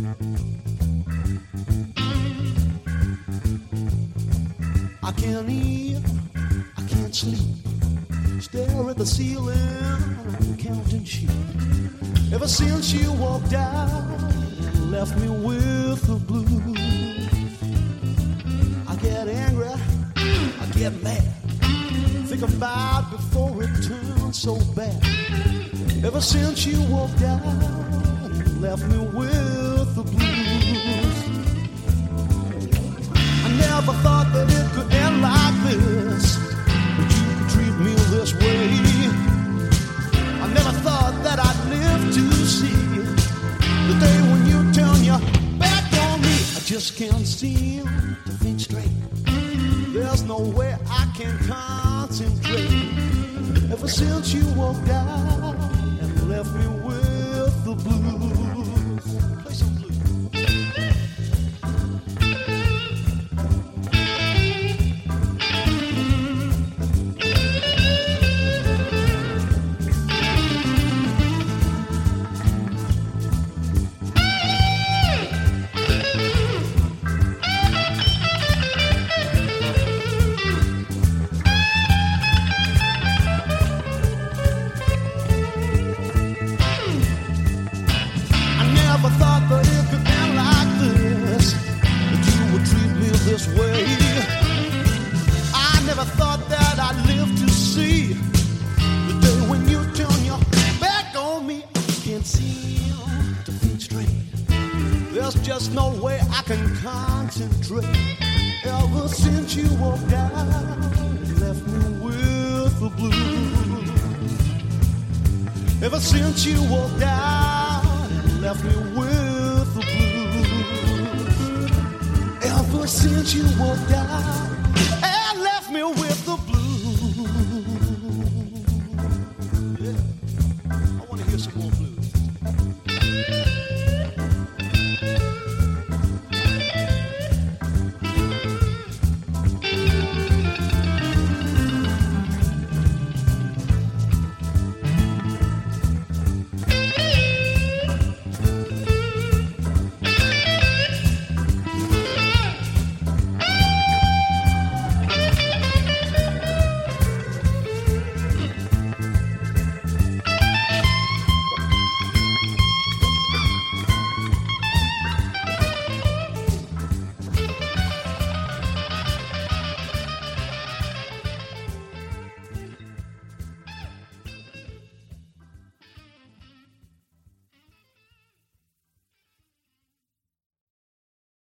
I can't eat, I can't sleep. Stare at the ceiling, counting sheep. Ever since you walked out and left me with the blues, I get angry, I get mad. Think about before it turns so bad. Ever since you walked out and left me with the blues, I never thought that it could end like this, that you could treat me this way. I never thought that I'd live to see the day when you turn your back on me. I just can't seem to think straight. There's no way I can concentrate. Ever since you walked out and left me with the blues. Play some blues. There's no way I can concentrate. Ever since you walked out and left me with the blues. Ever since you walked out and left me with the blues. Ever since you walked out